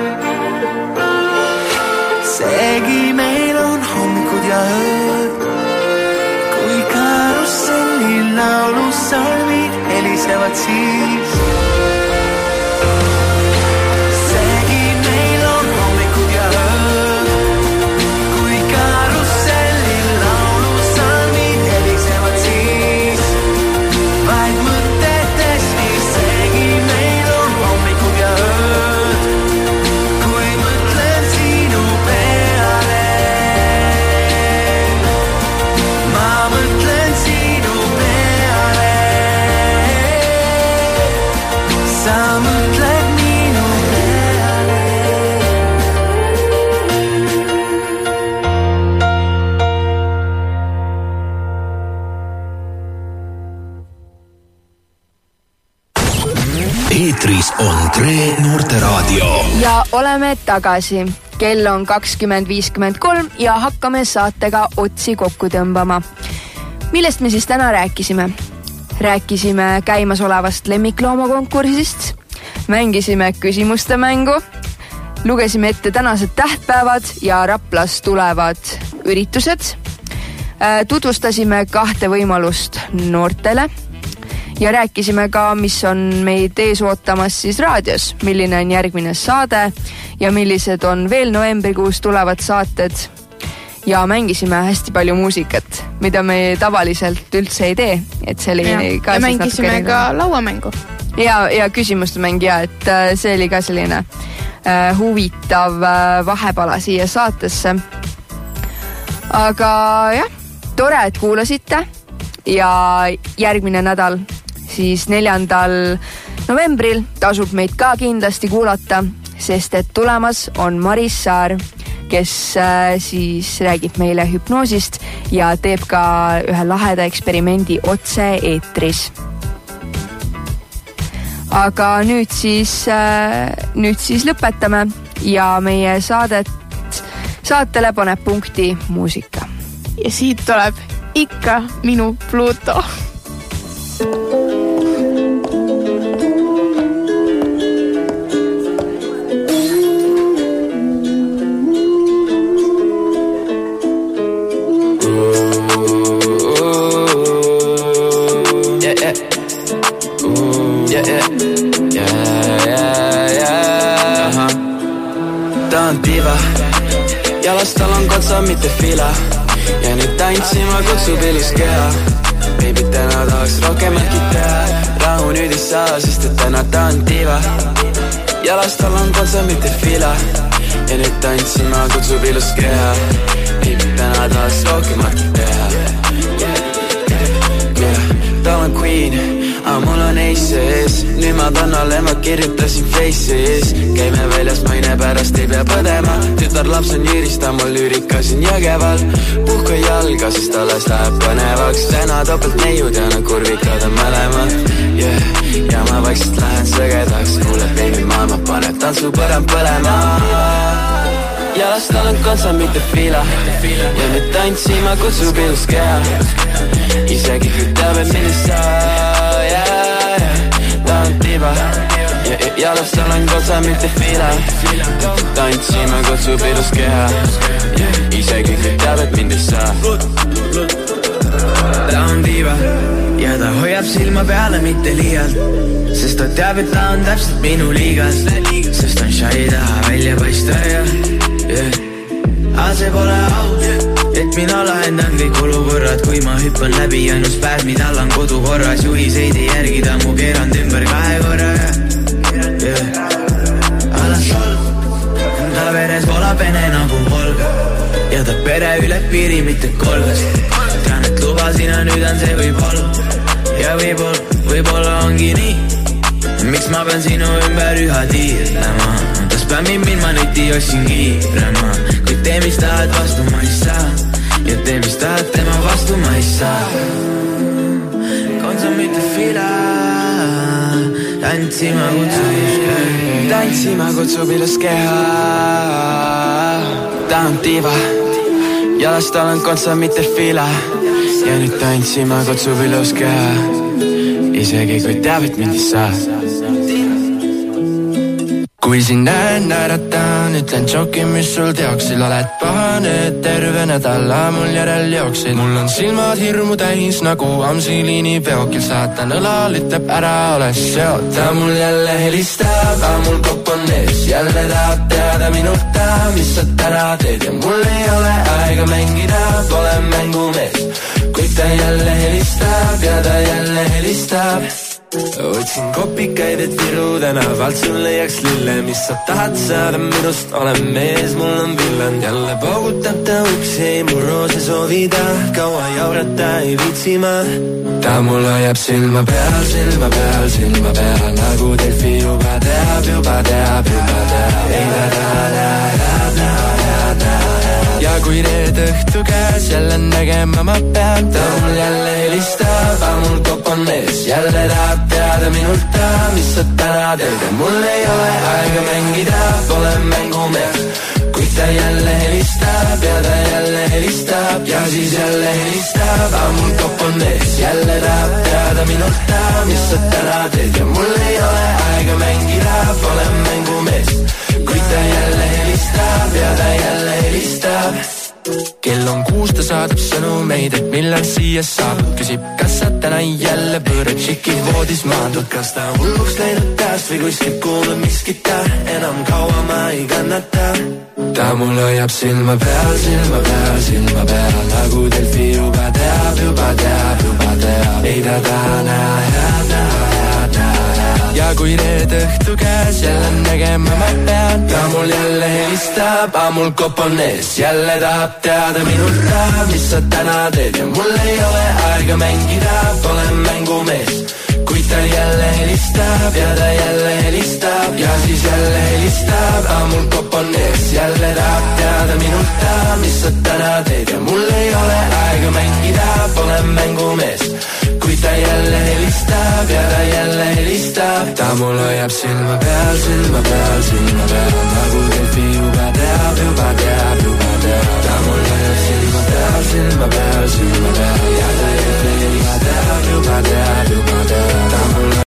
I: segi meil on hommikud ja ööd, kui karussellil laulu salmid helisevad siis. Segi meil on hommikud ja ööd, kui karussellil laulu salmid helisevad siis. Vaid mõtetes nii segi meil on hommikud ja ööd, kui mõtlen sinu peale. Ma mõtlen sinu peale. Sa mõtled minu peale.
A: Eetris on Tre Noorteraadio.
B: Ja oleme tagasi. Kell on kakskümmend viiskümmend kolm ja hakkame saatega otsi kokku tõmbama. Millest me siis täna rääkisime? Rääkisime käimasolevast lemmiklooma konkursist, mängisime küsimuste mängu, lugesime ette tänased tähtpäevad ja Raplas tulevad üritused, tutvustasime kahte võimalust noortele ja rääkisime ka, mis on meid ees ootamas siis raadios, milline on järgmine saade ja millised on veel novembrikuus tulevad saated. Ja mängisime hästi palju muusikat, mida me tavaliselt üldse ei tee. Et see oli
C: ja,
B: ka
C: ja mängisime ka lauamängu.
B: Ja, ja küsimuste mäng ja, et see oli ka selline äh, huvitav äh, vahepala siia saatesse. Aga jah, tore, et kuulasite ja järgmine nädal, siis neljandal novembril tasub meid ka kindlasti kuulata, sest et tulemas on Maris Saar kes siis räägib meile hüpnoosist ja teeb ka ühe laheda eksperimendi otse eetris. Aga nüüd siis, nüüd siis lõpetame ja meie saadet, saatele paneb punkti muusika.
C: Ja siit tuleb ikka minu Pluto.
I: Jalastal on katsa, mitte fila ja nüüd tantsima kutsub ilus keha. Baby, täna tahaks rohkem äkki teha. Rahu nüüd ei saa, sest et täna ta on diva. Jalastal on katsa, mitte fila ja nüüd tantsima kutsub ilus keha. Baby, täna tahaks rohkem äkki teha. Yeah, ta on queen, aga mul on aces. Nüüd ma tannale, ma kirjutasin faces. Käime väljas maine pärast, ei pea põdema. Tütar laps on jüürista, mul lüürikasin Jõgeval. Puhka jalga, sest alles läheb põnevaks. Täna topelt neiud ja nad kurvikad on mõlemad. Yeah, ja ma vaikselt lähen sõgedaks. Kuule, baby, maailma paneb tantsu põrem põlema. Jalastal on kontsa, mitte fila ja nüüd tantsima kutsub ilus keha. Isegi kui teab, et millist saa, yeah, yeah. Ta on tiba ja jalastal on kontsa, mitte fila. Tantsima kutsub ilus keha. Isegi kui teab, et mind ei saa. Ta on tiba ja ta hoiab silma peale, mitte liialt. Sest ta teab, et ta on täpselt minu liigas. Sest on shy taha välja paista ja yeah. Aga see pole aus, et mina lahendan kõik olukorrad. Kui ma hüppan läbi ainus pääs, mida on kodukorras. Juhiseid ei järgida, mu keerand ümber kahe korra yeah. Alas ta veres volab ene nagu Volga ja ta pere üle piiri, mitte kolgas. Tean, et lubasin ja nüüd on see võib-olla ja võib-olla, võib-olla ongi nii. Miks ma pean sinu ümber üha tiirlema? Ta spämmib mind, ma nüüd tiossin kiirema. Kui tee, mis tahad, vastu ma ei saa. Ja tee, mis tahad, tema vastu ma ei saa. Konsa mitte fila. Tantsima kutsub ilus keha. Tantsima kutsub ilus keha. Ta on diva. Jalastal on konsa mitte fila ja nüüd tantsima kutsub ilus keha. Isegi kui teab, et mind ei saa. Kui siin näen naeratan, ütlen tšoki, mis sul teoksil. Oled pahane, terve nädala mul järel jooksid. Mul on silmad hirmu täis nagu Amsiliini veokil. Saatan õlal ütleb ära, ole seot. Ta mul jälle helistab, aga mul kopp on ees. Jälle tahab teada minuta, mis sa täna teed. Ja mul ei ole aega mängida, pole mängumees. Kui ta jälle helistab ja ta jälle helistab. Otsin kopikaid, et Viru tänavalt sul leiaks lille. Mis sa tahad saada minust, olen mees, mul on villand. Jälle paugutab ta uksi, ei mu roose soovida. Kaua jaurata ei viitsi ma. Ta mul hoiab silma peal, silma peal, silma peal. Nagu Delfi juba teab, juba teab, juba teab. Ei ta ta ta ta ta ta. Ja kui reed õhtu käes jälle nägema ma pean. Ta mul jälle helistab, aga mul kopp on ees. Jälle tahab teada minult ta, mis sa täna teed. Ja mul ei ole aega mängida, pole mängumees. Kui ta jälle helistab ja ta jälle helistab ja siis jälle helistab, aga mul kopp on ees. Jälle tahab teada minult ta, mis sa täna teed. Ja mul ei ole aega mängida, pole mängumees. Kui ta jälle helistab ja ta jälle helistab. Kell on kuus, ta saadab sõnumeid, et millal siia saab. Küsib, kas sa täna jälle põõrad tšiki voodis maandud. Kas ta hulluks läinud taas või kuskilt kuuleb miskit ta. Enam kaua ma ei kannata. Ta mul hoiab silma peal, silma peal, silma peal. Nagu Delfi juba teab, juba teab, juba teab. Ei ta taha näha head, näha head, näha head. Ja kui reed õhtu käes jälle nägema ma pean. Ta mul jälle helistab, aga mul kopp on ees. Jälle tahab teada minult ta, mis sa täna teed. Ja mul ei ole aega mängida, pole mängumees. kui ta jälle helistab ja ta jälle helistab ja siis jälle helistab, aga mul kopp on ees, jälle tahab teada minult, mis sa täna teed ja mul ei ole aega mängida, pole mängumees. Kui ta jälle helistab ja ta jälle helistab, ta mul hoiab silma peal, silma peal, silma